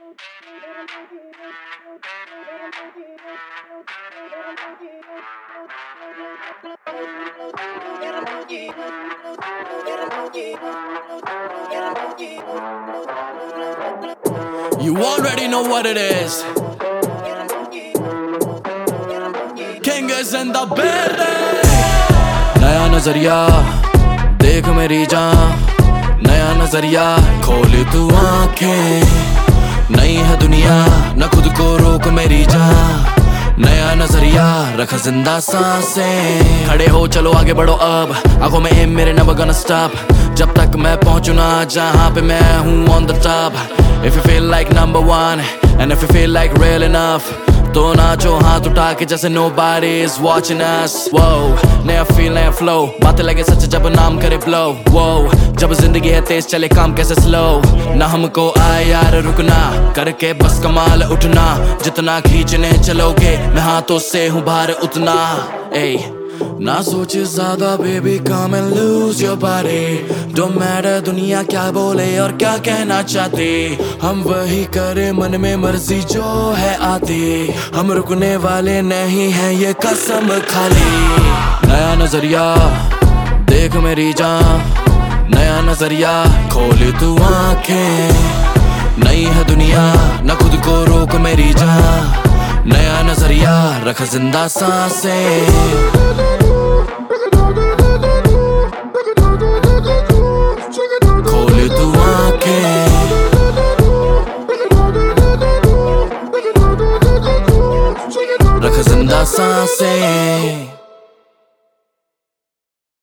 You already know what it is. King is in the building. नया नजरिया देख मेरी जान, नया नजरिया खोल तू आंखें। नई है दुनिया न खुद को रोक मेरी जान, नया नजरिया रखा जिंदा सांसें। खड़े हो चलो आगे बढ़ो अब, आंखों में एम मेरे never gonna stop। जब तक मैं पहुंचू ना जहां पे मैं हूं on the top। If you feel like number one and if you feel like real enough, तो नाचो हाथ उठा के जैसे nobody is watching us। Whoa, नया feel नया flow, बातें लगे सच जब नाम करे blow। Whoa, जब जिंदगी है तेज चले काम कैसे slow। ना हमको आए यार रुकना, करके बस कमाल उठना। जितना खींचने चलोगे मैं हाथों से हूँ बाहर उतना। Ey, ना सोच ज्यादा baby come and lose your body। Don't matter दुनिया क्या बोले और क्या कहना चाहते, हम वही करे मन में मर्जी जो है आती। हम रुकने वाले नहीं हैं ये कसम खाली। नया नजरिया देख मेरी जान, नया नजरिया खोल तू आंखें। नई है दुनिया न खुद को रोक मेरी जान, नया नजरिया रख जिंदा सांसें। रख जिंदा सांसें।